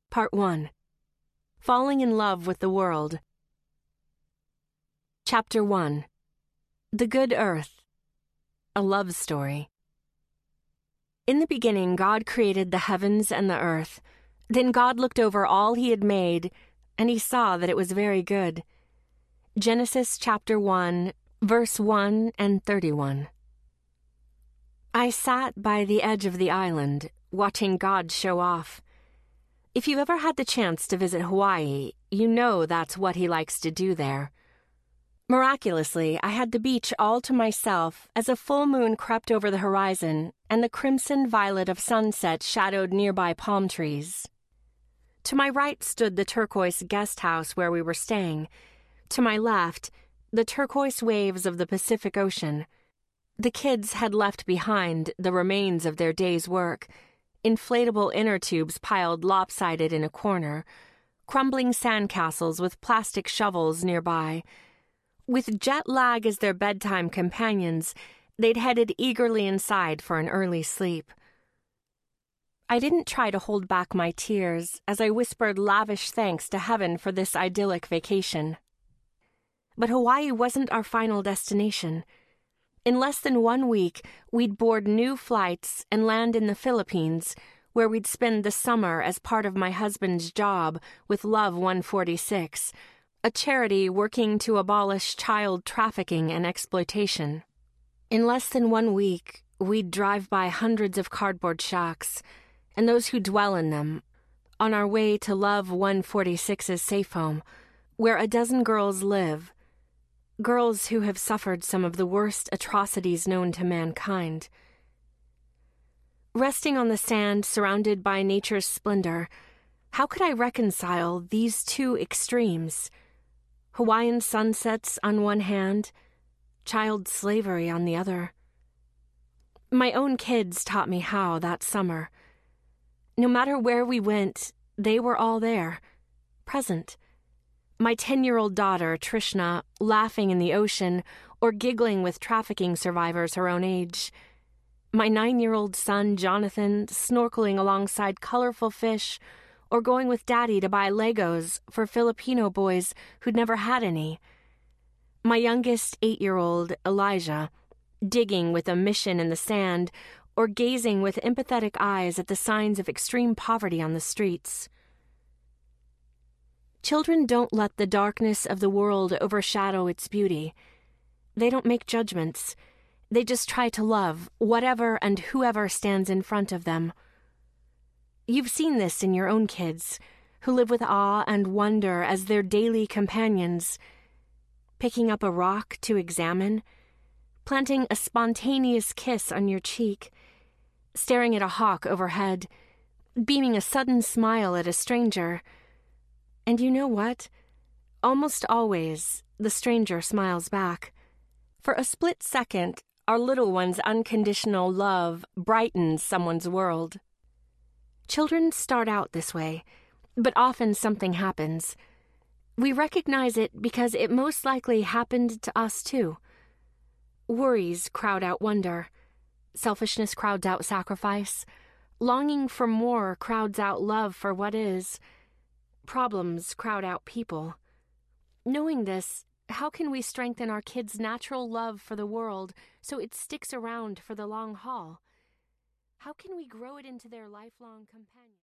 Part 1. Falling in Love with the World. Chapter 1. The Good Earth. A Love Story. In the beginning, God created the heavens and the earth. Then God looked over all he had made, and he saw that it was very good. Genesis chapter 1, verse 1 and 31. I sat by the edge of the island, watching God show off. If you've ever had the chance to visit Hawaii, you know that's what he likes to do there. Miraculously, I had the beach all to myself as a full moon crept over the horizon and the crimson violet of sunset shadowed nearby palm trees. To my right stood the turquoise guest house where we were staying. To my left, the turquoise waves of the Pacific Ocean. The kids had left behind the remains of their day's work, inflatable inner tubes piled lopsided in a corner, crumbling sandcastles with plastic shovels nearby. With jet lag as their bedtime companions, they'd headed eagerly inside for an early sleep. I didn't try to hold back my tears as I whispered lavish thanks to heaven for this idyllic vacation. But Hawaii wasn't our final destination. In less than 1 week, we'd board new flights and land in the Philippines, where we'd spend the summer as part of my husband's job with Love 146, a charity working to abolish child trafficking and exploitation. In less than 1 week, we'd drive by hundreds of cardboard shacks and those who dwell in them, on our way to Love 146's safe home, where a dozen girls live. Girls who have suffered some of the worst atrocities known to mankind. Resting on the sand surrounded by nature's splendor, how could I reconcile these two extremes? Hawaiian sunsets on one hand, child slavery on the other. My own kids taught me how that summer. No matter where we went, they were all there, present. My 10-year-old daughter, Trishna, laughing in the ocean or giggling with trafficking survivors her own age. My 9-year-old son, Jonathan, snorkeling alongside colorful fish or going with Daddy to buy Legos for Filipino boys who'd never had any. My youngest 8-year-old, Elijah, digging with a mission in the sand or gazing with empathetic eyes at the signs of extreme poverty on the streets. Children don't let the darkness of the world overshadow its beauty. They don't make judgments. They just try to love whatever and whoever stands in front of them. You've seen this in your own kids, who live with awe and wonder as their daily companions, picking up a rock to examine, planting a spontaneous kiss on your cheek, staring at a hawk overhead, beaming a sudden smile at a stranger. And you know what? Almost always, the stranger smiles back. For a split second, our little one's unconditional love brightens someone's world. Children start out this way, but often something happens. We recognize it because it most likely happened to us too. Worries crowd out wonder. Selfishness crowds out sacrifice. Longing for more crowds out love for what is. Problems crowd out people. Knowing this, how can we strengthen our kids' natural love for the world so it sticks around for the long haul? How can we grow it into their lifelong companion?